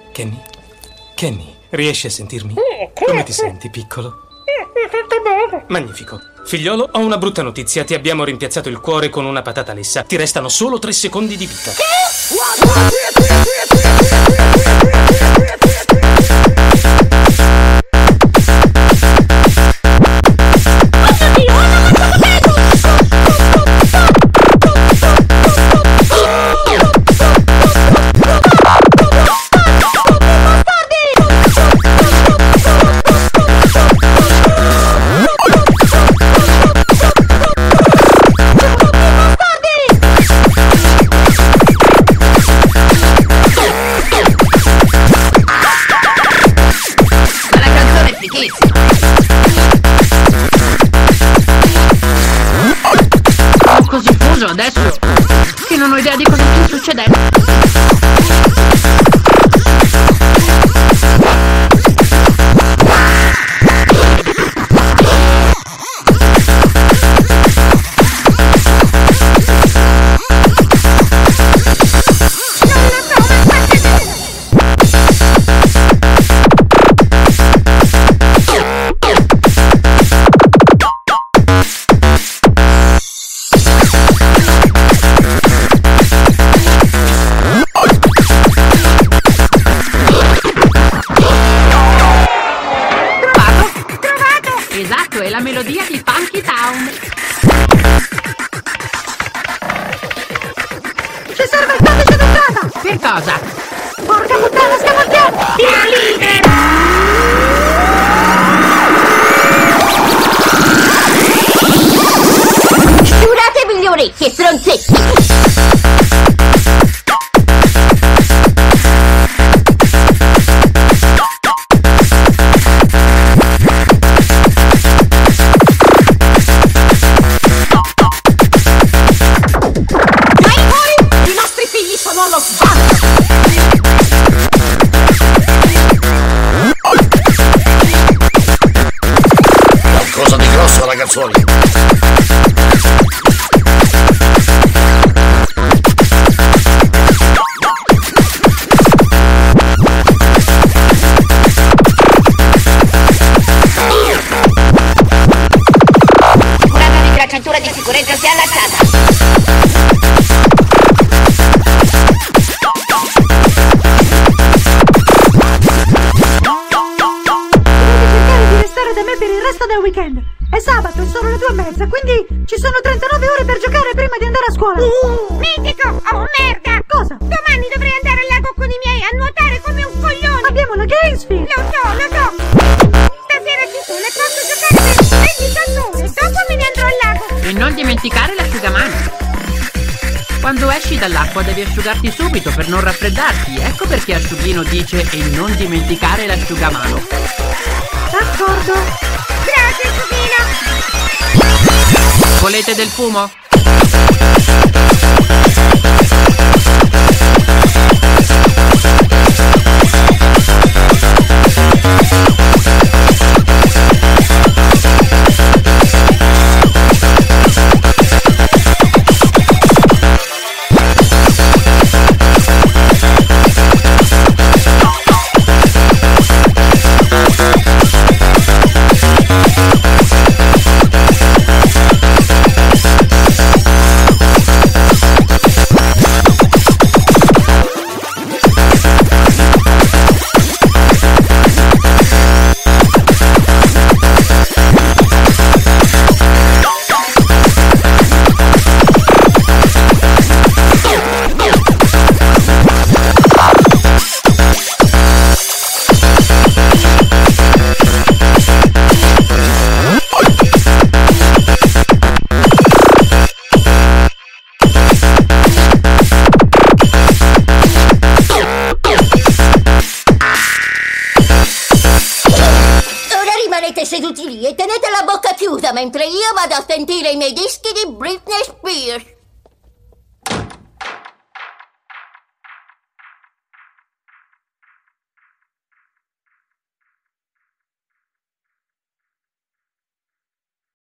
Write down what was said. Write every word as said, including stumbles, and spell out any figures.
Kenny? Kenny, riesci a sentirmi? Come ti senti, piccolo? Mi sento bene. Magnifico. Figliolo, ho una brutta notizia. Ti abbiamo rimpiazzato il cuore con una patata lessa. Ti restano solo tre secondi di vita. Sono così fuso adesso che non ho idea di cosa stia succedendo. Esatto, è la melodia di Funky Town. Ci serve il codice d'entrata. Per cosa? Porca puttana, scavalchiamo. Via libera. Giuratevi le orecchie, stronzetti. Qualcosa di grosso, ragazzoni. Guardatevi che la cintura di sicurezza sia allacciata. Da me per il resto del weekend. È sabato e sono le due e mezza, quindi ci sono trentanove ore per giocare prima di andare a scuola. Uh, mitico! Oh merda! Cosa? Domani dovrei andare al lago con i miei a nuotare come un coglione. Abbiamo la Gainesfield. Lo so, lo so. Stasera ci sono e posso giocare per ventidue ore. Dopo me ne andrò al lago. E non dimenticare l'asciugamano. Quando esci dall'acqua devi asciugarti subito per non raffreddarti. Ecco perché Asciughino dice e non dimenticare l'asciugamano. D'accordo. Grazie, Asciughino. Volete del fumo? Seduti lì e tenete la bocca chiusa mentre io vado a sentire i miei dischi di Britney Spears.